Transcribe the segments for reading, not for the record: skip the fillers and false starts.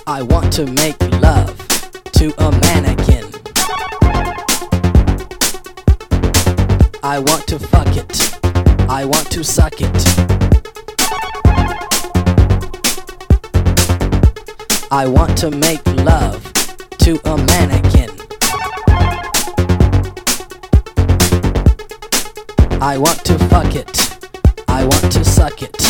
I want to make love to a mannequin. I want to fuck it. I want to suck it. I want to make love to a mannequin. I want to fuck it. I want to suck it.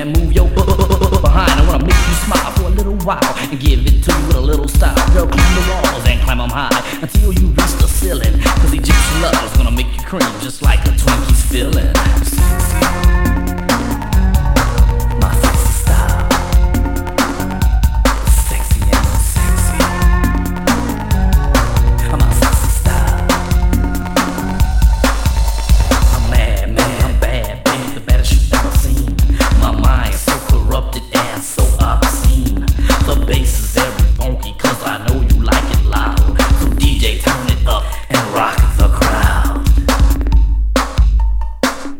man, move your behind. I wanna make you smile for a little while and give it to you with a little style. Girl, climb the walls and climb them high until you reach the ceiling. Cause Egyptian love is gonna make you cream just like a Twinkies feeling. My sexy style, sexy and sexy. My sexy style. I'm mad, I'm bad, baby, the baddest you've ever seen. My mind so corrupted and so obscene. The bass is very funky cause I know you like it loud. So DJ, turn it up and rock the crowd.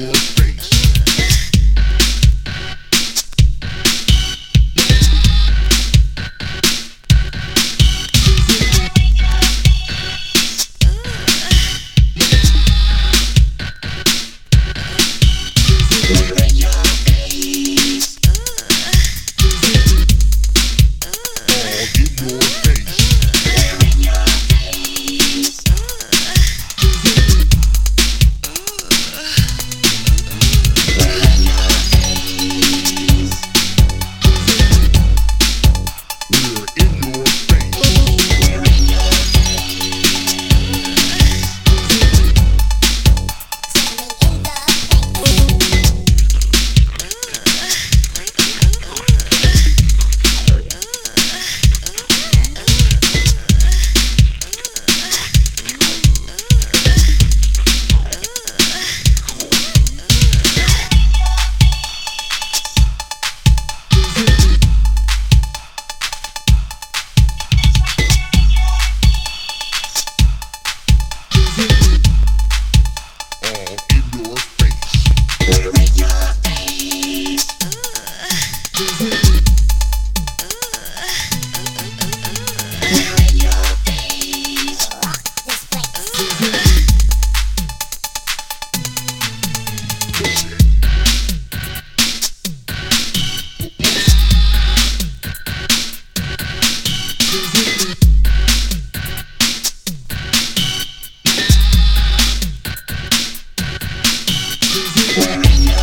We're in your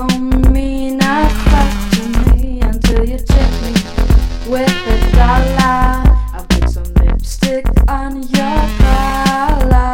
don't mean a fuck to me until you tip me with $1. I'll put some lipstick on your collar.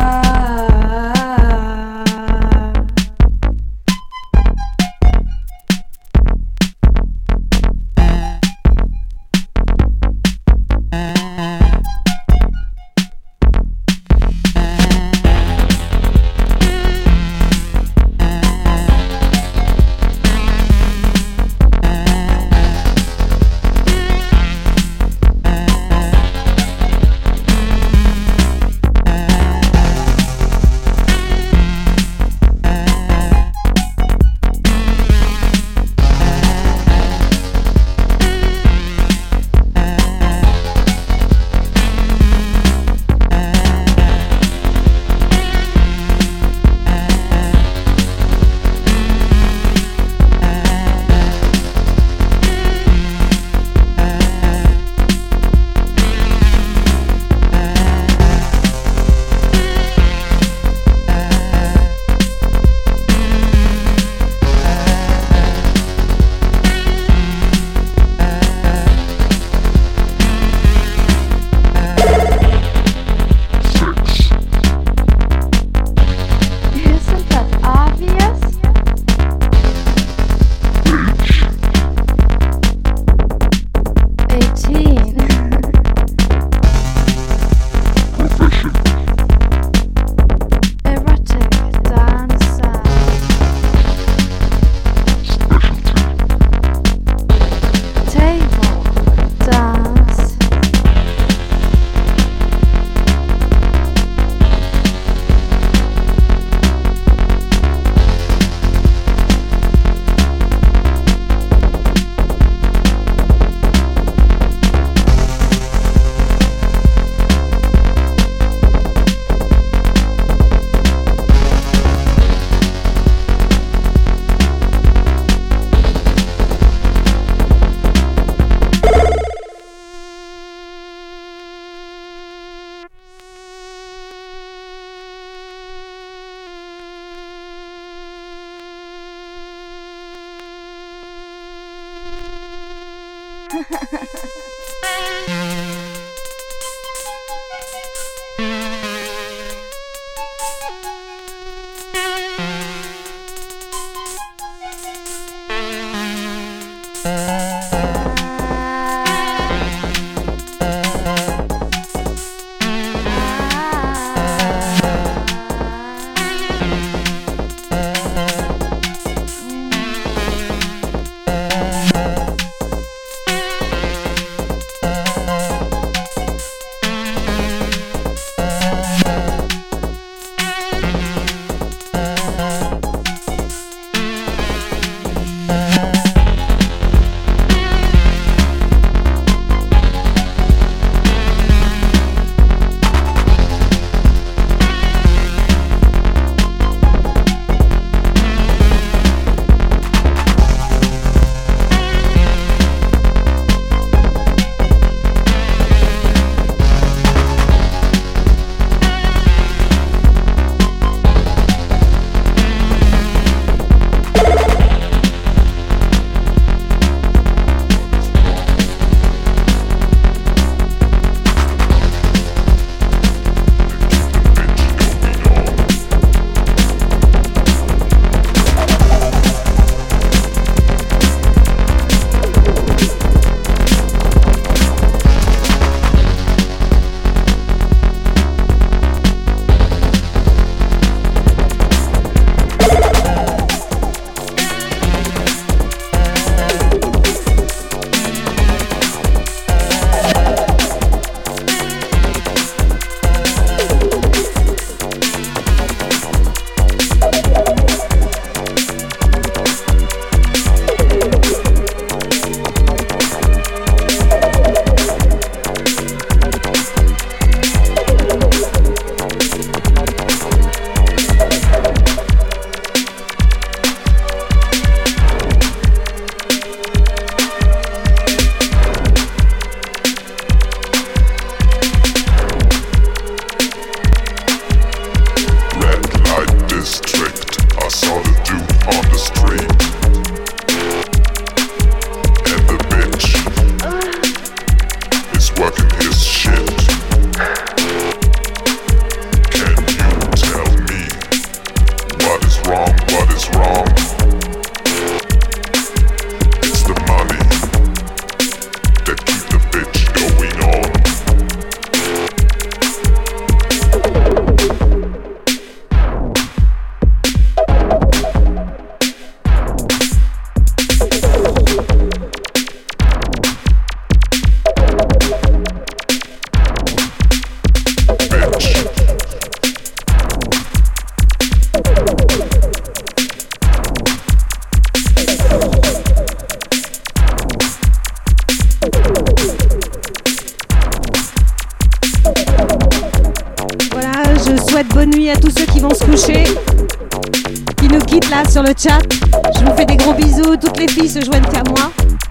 sur le chat. Je vous fais des gros bisous. Toutes les filles se joignent qu'à moi.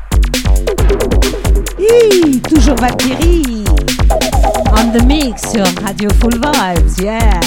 Toujours Valkyrie. On the mix sur Radio Full Vibes. Yeah.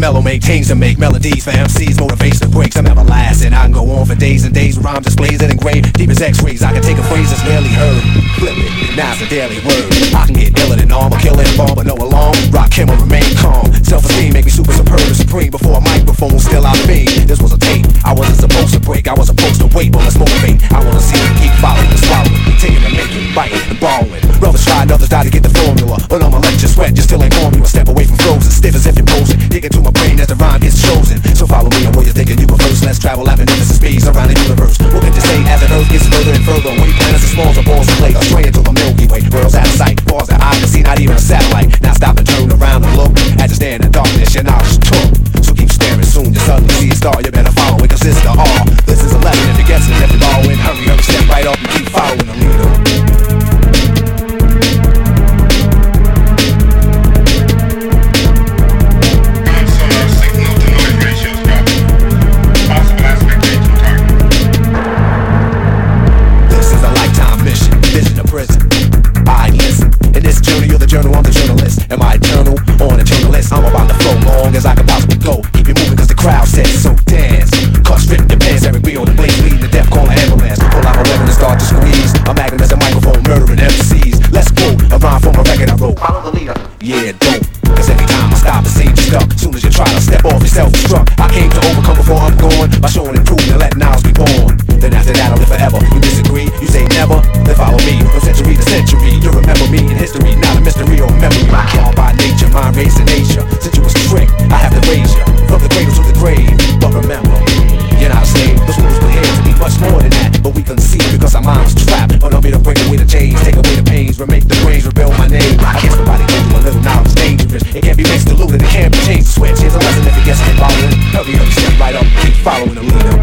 mellow maintains to make melodies for MCs, motivation breaks. I'm everlasting. I can go on for days and days with rhyme displays that engrave deep as X-rays. I can take a phrase that's rarely heard, flip it, now it's a daily word. I can get iller than armor, killing a bomb, but no alarm. Rock him or remain calm. Self-esteem make me super superb and supreme. Before a microphone was still out of me. This was a tape. I wasn't supposed to break. I was supposed to wait, but let's motivate. I wanna see you keep following and swallowing, taking and making, biting and borrowing. Brothers try and others die to get the formula, but I'ma let you sweat, just still ain't on you. A step away from frozen, stiff as if you're posing. Dig into my brain as the rhyme gets chosen. So follow me on where you're thinking you go first. Let's travel at magnificent speeds around the universe. We'll get to say as the earth gets further and further away. Planets as small as balls of clay, astray into the Milky Way. Worlds out of sight, bars that I can see, not even a satellite. Now stop and turn around and look. As you stand in darkness, your knowledge took. So keep staring, soon you suddenly see a star. You better follow it, cause it's the R. This is 11, if you're guessing, if you're all in, hurry, hurry, step right up and keep following the leader. Journal, I'm the journalist. Am I eternal or an eternalist? I'm about to flow long as I can possibly go. Keep it moving cause the crowd says so. Dance, cut strip your pants. Eric B on the blade, leading the death, call an ambulance. Pull out my weapon and start to squeeze. I'm acting as a microphone, murdering MCs. Let's go, a rhyme from a record I wrote. Follow the leader. Yeah, dope. Cause every time I stop, it seems you're stuck. Soon as you try to step off, you're self-destruct. I came to overcome before I'm gone, by showing improvement and letting ours be born. Then after that I'll live forever. You disagree, you say never, then follow me. From century to century, you remember me in history, not a mystery or memory. Born by nature, mind raised in nature. Since you was tricked, I have to raise you from the cradle to the grave. But remember, you're not a slave. Those rules were here to be much more than that, but we couldn't see it because our minds was trapped. But I'm here to break away the chains, take away the pains, remake the brains, rebuild my name. I guess nobody told you a little knowledge is dangerous. It can't be mixed, diluted, it can't be changed. Switch, here's a lesson if you guess it following. Hurry up, step right up, keep following the leader.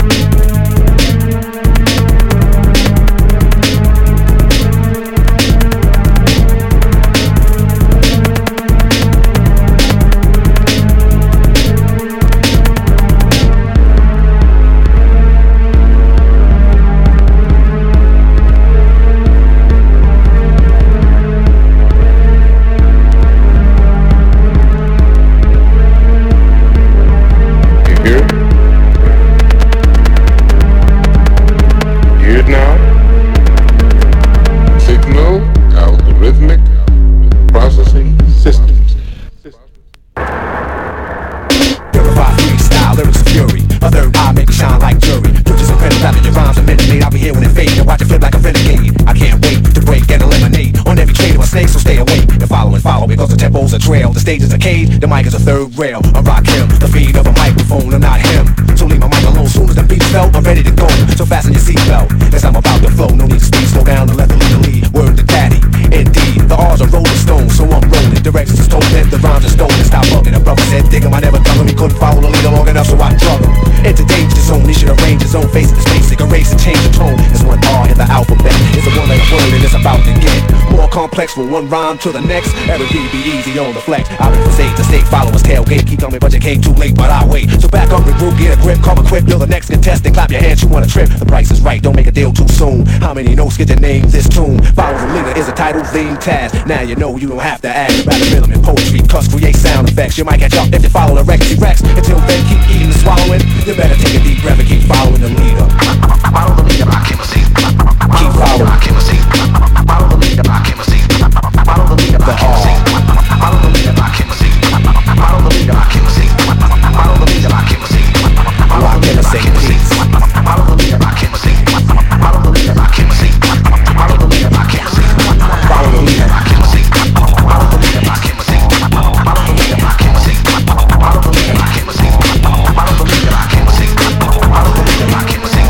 A trail, the stage is a cage, the mic is a third rail. I rock him, the feed of a microphone, I'm not him. So leave my mic alone, soon as the beat felt, I'm ready to go. So fasten your seatbelt, as I'm about to flow. No need to speed, slow down and let the leader lead. Word to daddy, indeed, the R's are rolling stones, so I'm rolling. Directions is told, then the rhymes are stolen. Stop bugging, a brother said, dig him, I never dug him. He couldn't follow the leader long enough, so I drug him. Into danger zone, he should arrange his own face. It's basic, erase and change the tone. It's one R in the alphabet, it's a one-letter word and it's about to get more complex from one rhyme to the next. Eric B be easy on the flex. I'll be from state to state, follow us tailgate. Keep coming, but you came too late, but I wait. So back up, regroup, get a grip, come equipped. You're the next contestant, clap your hands, you want a trip. The price is right, don't make a deal too soon. How many notes get your name this tune? Follow the leader is a title, theme, task. Now you know you don't have to ask. Rather rhythm and poetry, cuss, create sound effects. You might catch up if you follow the Rexy Rex. Until then, keep eating and swallowing. You better take a deep breath and keep following the leader. Follow the leader, I can't see. Keep following. I can't see. Follow the leader, I can't see. Follow the leader, I can't see. Follow the leader, I can't see. Follow the leader, I can't see. Follow the leader, I can't see. Follow the leader, I can't see. Follow the leader, I can't see. Follow the leader, I can't see. Follow the leader, I can't see. Follow the leader, I can't see. Follow the leader, I can't see. Follow the leader, I can't see. Follow the leader, I can't see. Follow the leader, I can't see. Follow the leader, I can't see.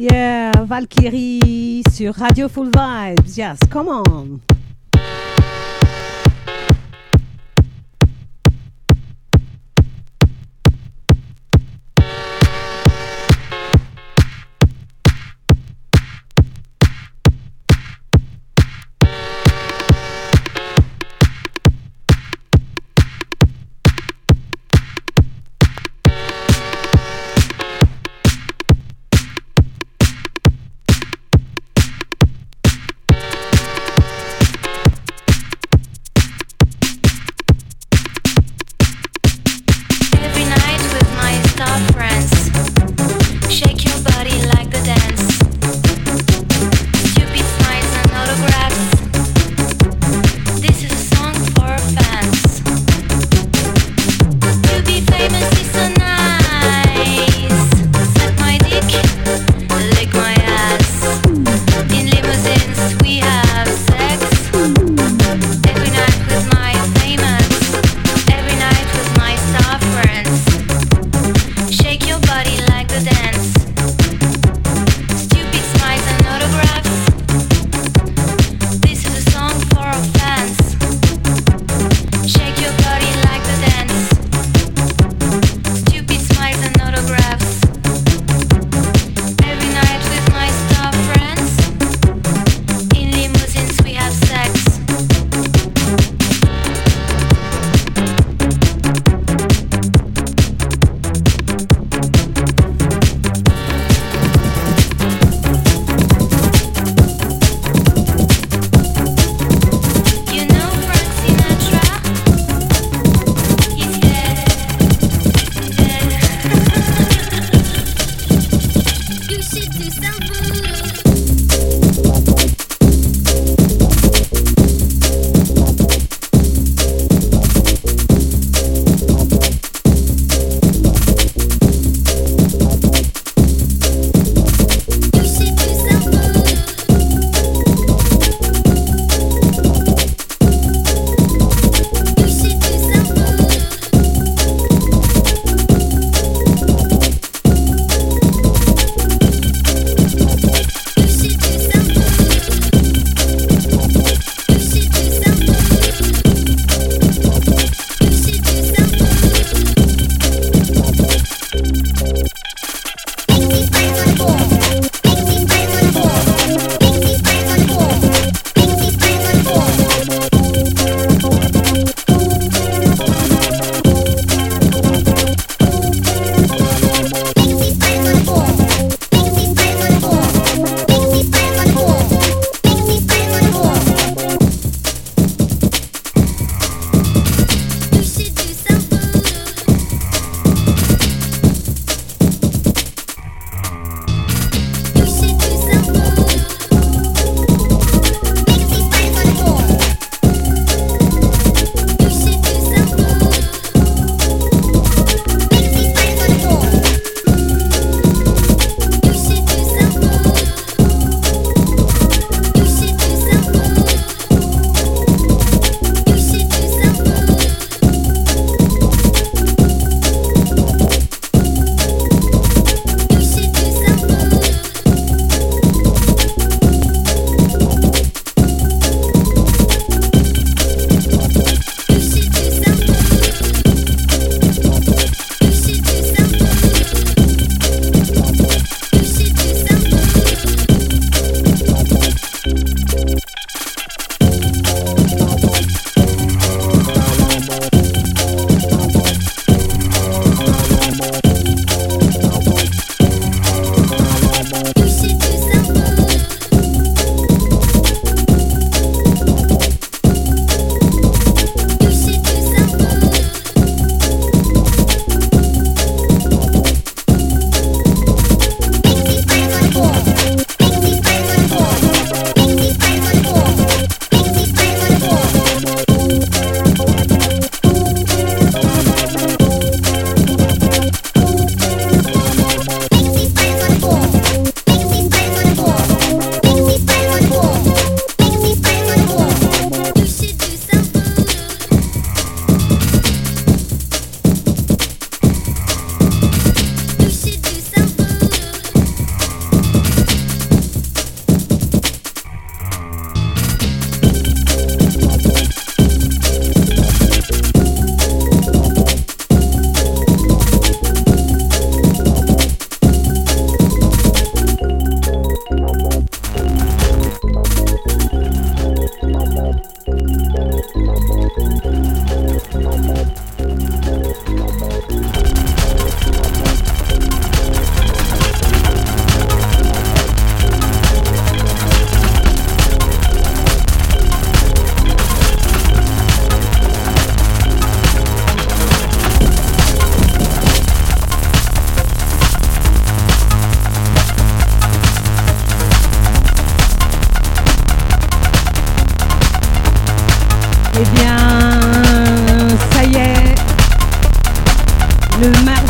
Yeah, Valkyrie sur Radio Full Vibes. Yes, come on.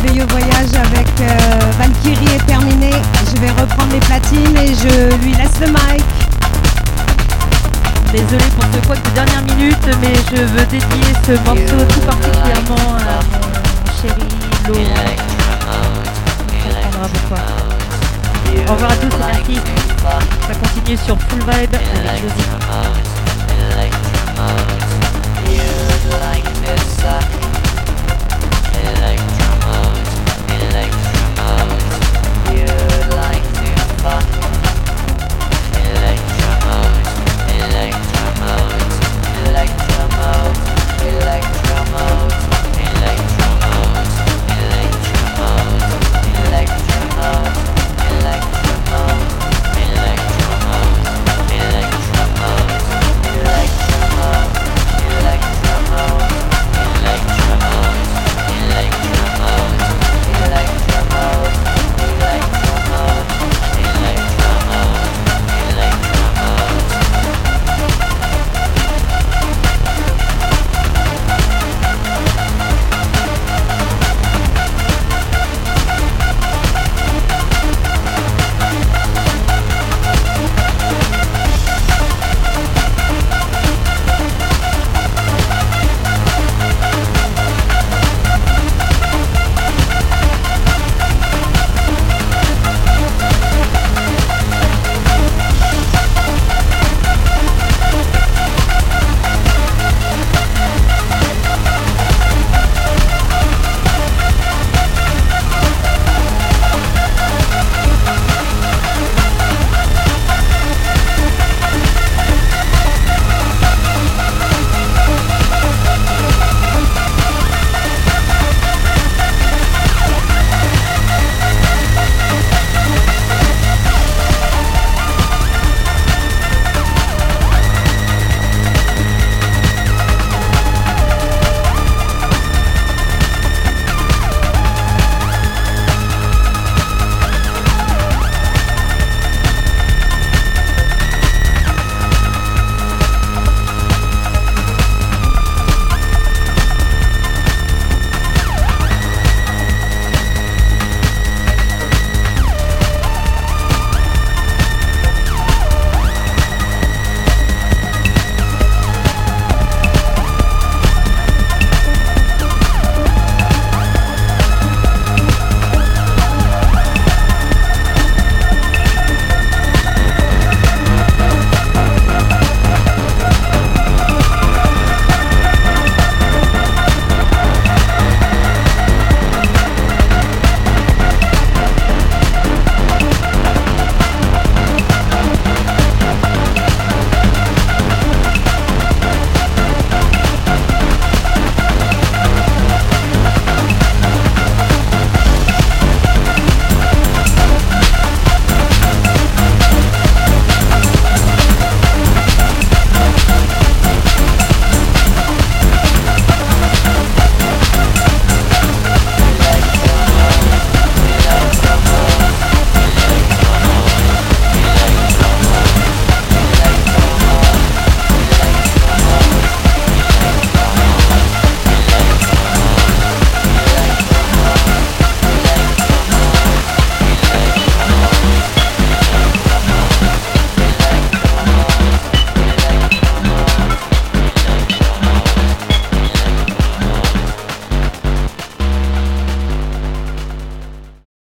merveilleux voyage avec Valkyrie est terminé. Je vais reprendre les platines et je lui laisse le mic. Désolée pour ce couac de dernière minute, mais je veux dédier ce morceau tout particulièrement à mon chéri Lo. On comprendra pourquoi. Au revoir à tous et merci. Ça continue sur Full Vibe avec Josie.